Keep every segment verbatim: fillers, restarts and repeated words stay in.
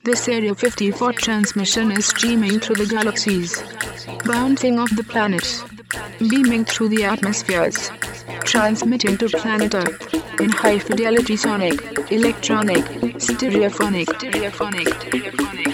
This Area fifty-four transmission is streaming through the galaxies, bouncing off the planets, beaming through the atmospheres, transmitting to planet Earth in high fidelity sonic, electronic, stereophonic, stereophonic, stereophonic.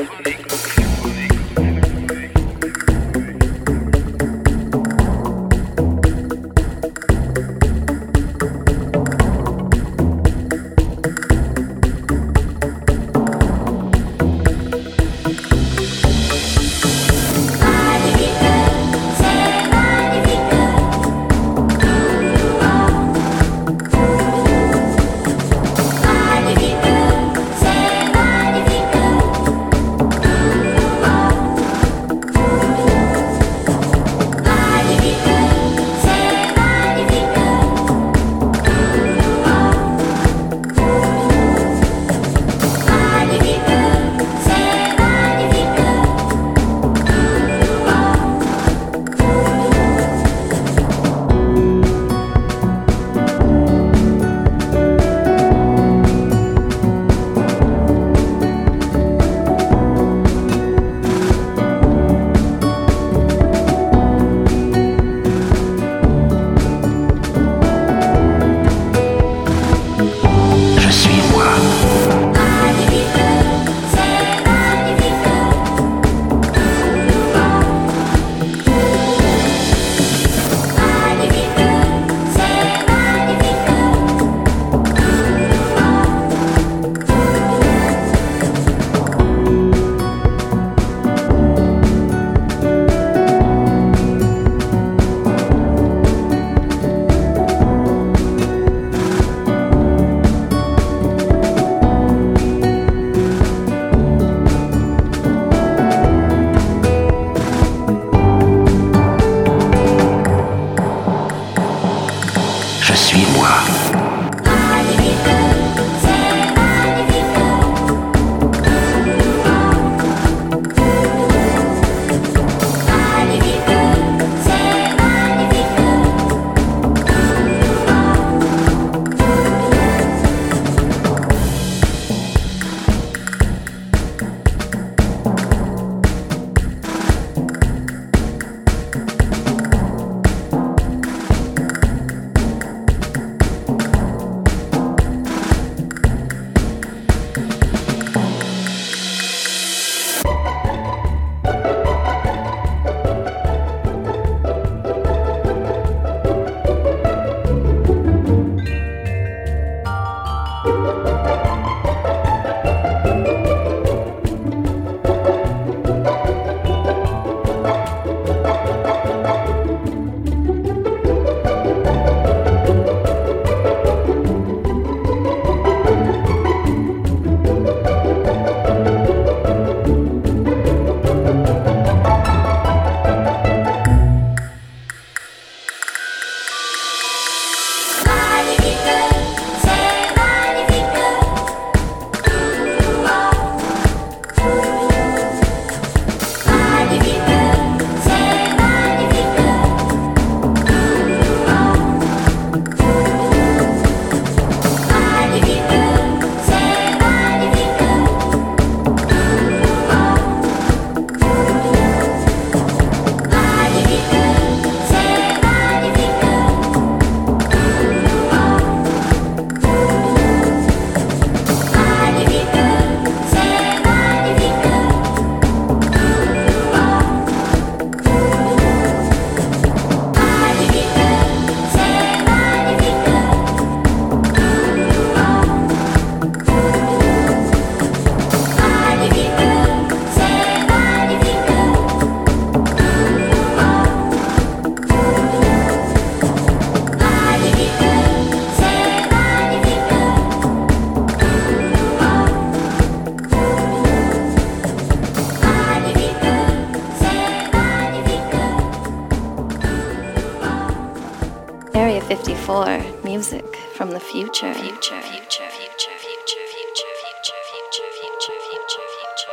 fifty-four, music from the future. Future, future, future, future, future, future, future, future, future, future, future,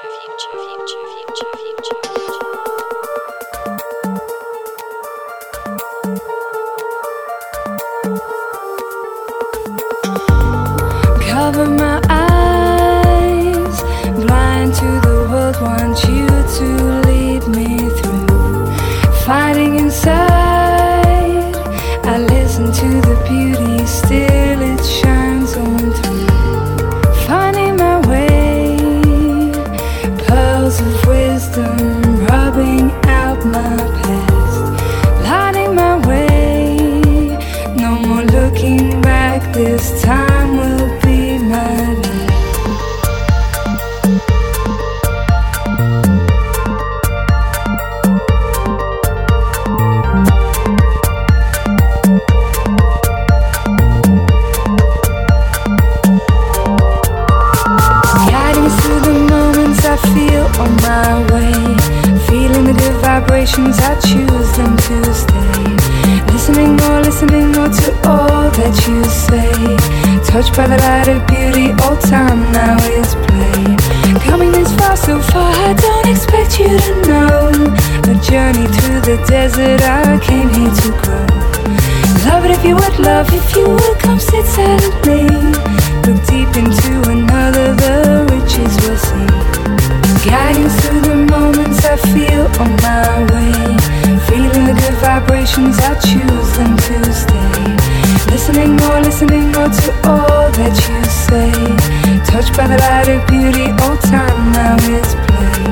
future, future, future, future. Cover my eyes, on my way. Feeling the good vibrations, I choose them to stay. Listening more, listening more to all that you say. Touched by the light of beauty, all time now is play. Coming this far, so far, I don't expect you to know. A journey through the desert, I came here to grow. Love it if you would, love if you would, come sit silently. Look deep into another, the riches we'll see. Guiding through the moments I feel on my way. Feeling the good vibrations, I choose them to stay. Listening more, listening more to all that you say. Touched by the light of beauty, all time now is play.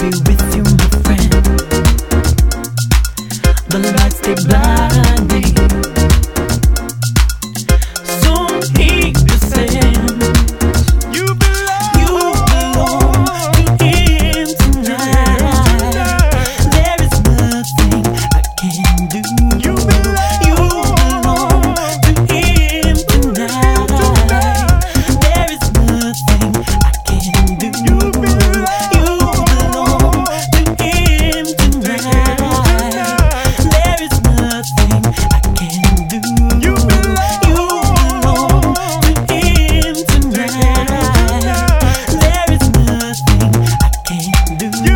with you, my friend. The lights they blind me. Soon he descends. You belong, you belong to him tonight. There is nothing I can do. You belong, you belong to him tonight. There is nothing I can do. You belong, you belong to him tonight. There is nothing I can do. You belong, you belong to him tonight. There is nothing I can do. You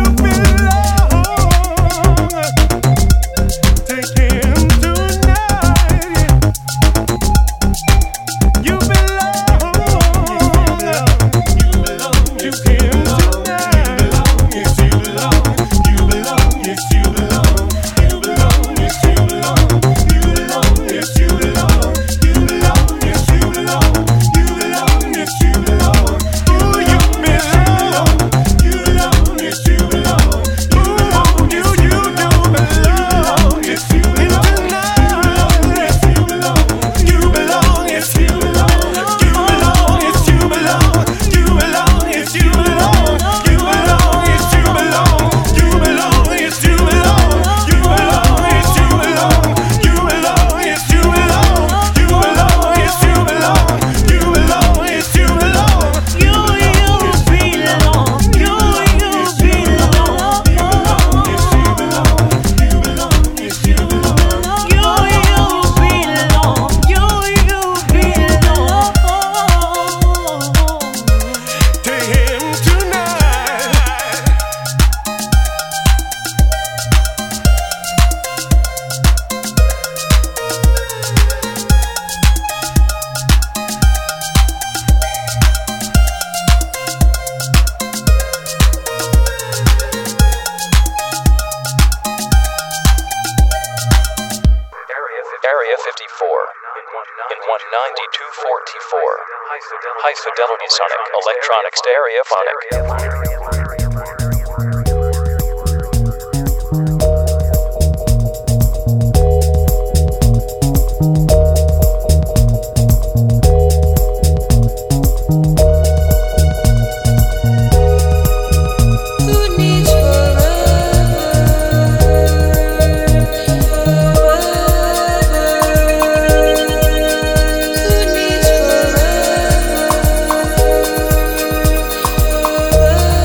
belong to him tonight. You belong, you belong to him tonight. Yes, you belong, you belong, yes, you belong, you belong, yes, you belong, you belong, yes, you belong, you belong, yes, you belong, you belong, yes, you belong, you you belong, you belong, yes, you belong, you belong, you you do belong, yes, you belong, yes, you belong, you belong, yes, you belong, you belong, yes, you belong, you belong, yes, you belong, you belong, yes, you belong, you belong, yes, you belong, you belong, yes, you belong, you belong, yes, you belong, you belong, yes, you belong, you belong, yes, you belong, you belong, yes, you belong, you you belong, you you belong, you belong, yes, you belong, you belong, yes, you belong, you you belong, you you belong to him tonight. Area fifty-four in one ninety-two forty-four. High fidelity sonic electronic stereophonic. Who needs forever?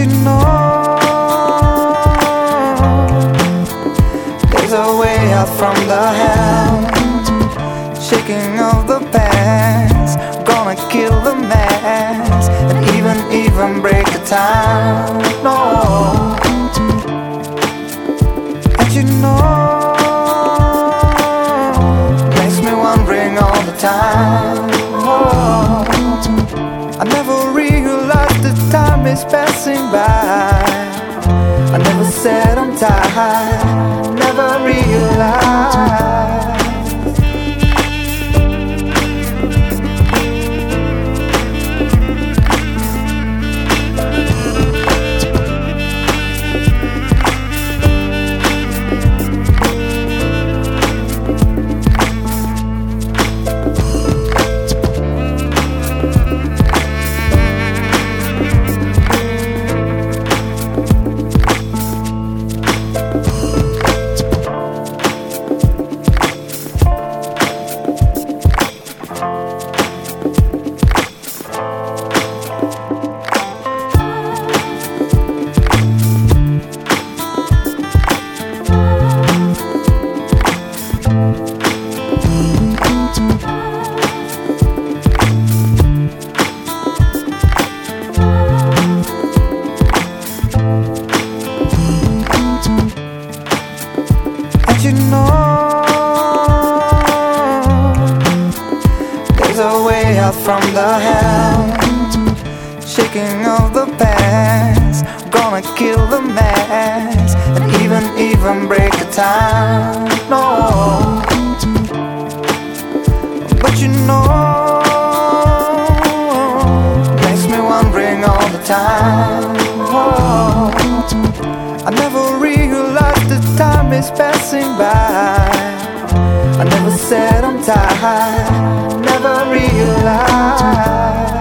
you know there's a way out from the hell, shaking of the past, gonna kill the mass, and even, even break the time. No, and you know, makes me wondering all the time. Oh, I never realized the time is passing by. I never said I'm tired, never realized. From the hell, shaking of the past, gonna kill the mass, and even, even break the time. No, but you know, makes me wondering all the time. Oh, I never realized the time is passing by. I never said I'm tired, never realized.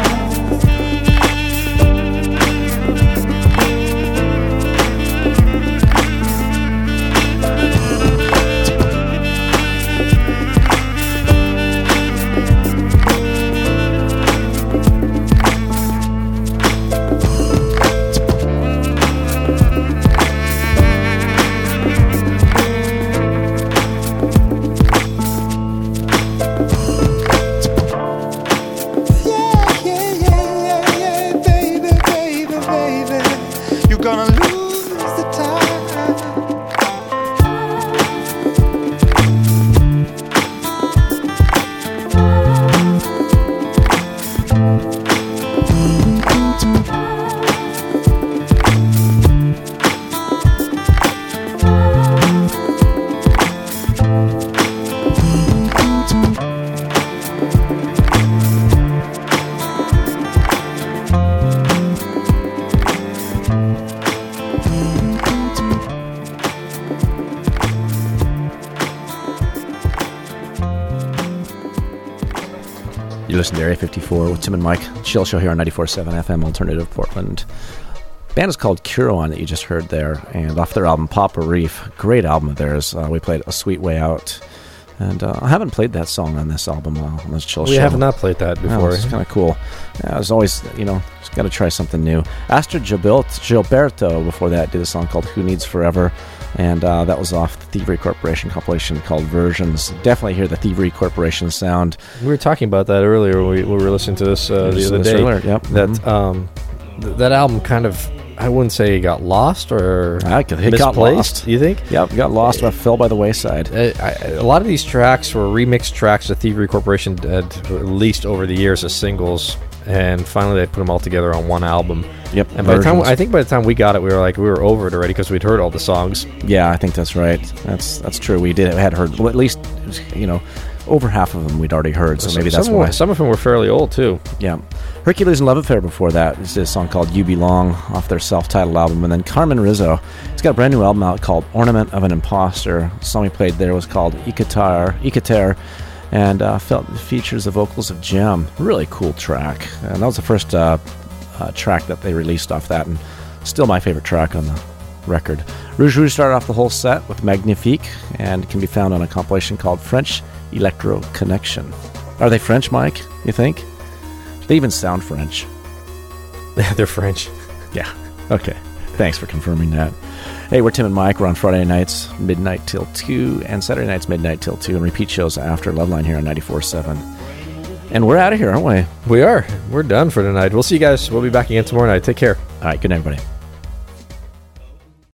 Listen to Area fifty-four with Tim and Mike. Chill Show here on ninety-four point seven F M Alternative Portland. Band is called Curon that you just heard there, and off their album Papa Reef, great album of theirs. Uh, we played A Sweet Way Out, and uh, I haven't played that song on this album uh, on this Chill we Show. We have not played that before. Oh, it's kind of cool. Yeah, I was always, you know, just got to try something new. Astrid Gilberto before that did a song called Who Needs Forever, and uh, that was off the Thievery Corporation compilation called Versions. Definitely hear the Thievery Corporation sound. We were talking about that earlier when we, when we were listening to this uh, the other day. Earlier, yep. That mm-hmm. um, th- that album kind of, I wouldn't say it got lost or I could, it misplaced. Got lost. You think? Yep, got lost, but fell by the wayside. I, I, a lot of these tracks were remixed tracks that Thievery Corporation had released over the years as singles, and finally they put them all together on one album. Yep. And by the time I think by the time we got it, we were like we were over it already because we'd heard all the songs. Yeah, I think that's right. That's that's true. We did we had heard well, at least you know over half of them we'd already heard. So some, maybe that's some why. Were, some of them were fairly old too. Yeah. Hercules and Love Affair before that is a song called You Belong off their self-titled album, and then Carmen Rizzo. He's got a brand new album out called Ornament of an Imposter. The song we played there was called Ikatar, Ikater. And uh, felt features the vocals of Jem. Really cool track. And that was the first uh, uh, track that they released off that, and still my favorite track on the record. Rouge Rouge started off the whole set with Magnifique, and can be found on a compilation called French Electro Connection. Are they French, Mike, you think? They even sound French. They're French. Yeah. Okay. Thanks for confirming that. Hey, we're Tim and Mike. We're on Friday nights, midnight till two, and Saturday nights, midnight till two, and repeat shows after Loveline here on ninety-four point seven. And we're out of here, aren't we? We are. We're done for tonight. We'll see you guys. We'll be back again tomorrow night. Take care. All right. Good night, everybody.